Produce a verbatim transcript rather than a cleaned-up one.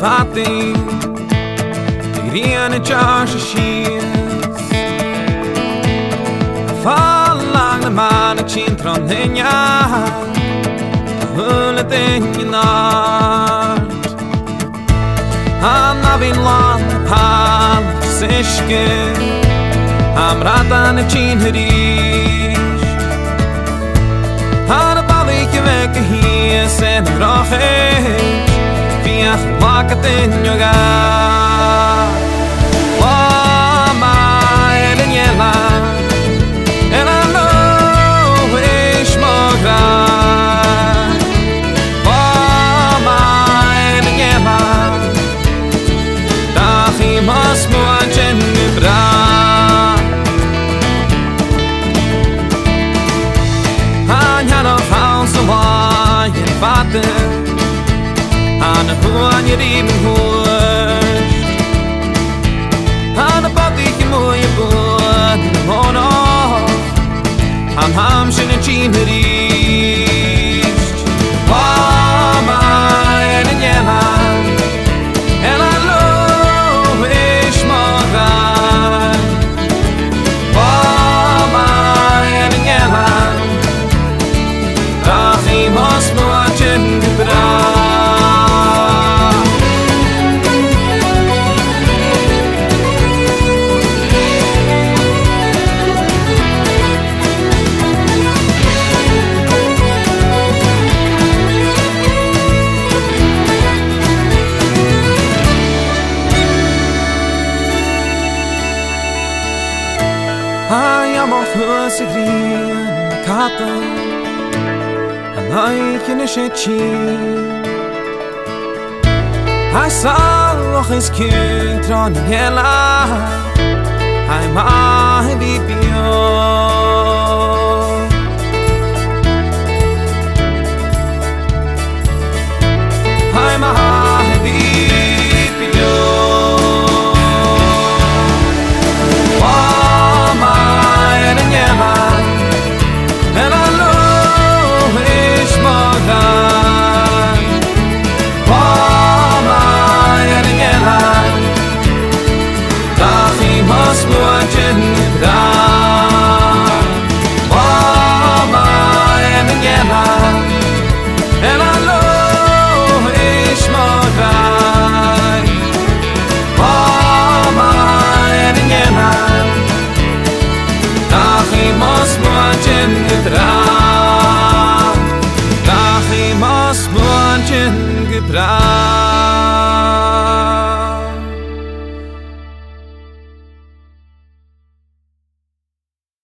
fatting Rian Josh she's Fall lang the man a chin tron henya Hullet in nacht Han avin lan pal sishke Am ratan a chin herish Han a balik vek hier sen roche Fiach wakat in yoga Wama in yela And I know it's more glad Wama in yela Dachi mas muachen bra Han had a house of wine and vatten Han a huan je riemen hoort Han a body je mooie boon Mono Han ham shen en chien riest Wama en en jela En I know ish mogan Wama en en jela Rachi mos moachen gebra I am off her green katten and I can shit I saw och his kind tron hela I'm a baby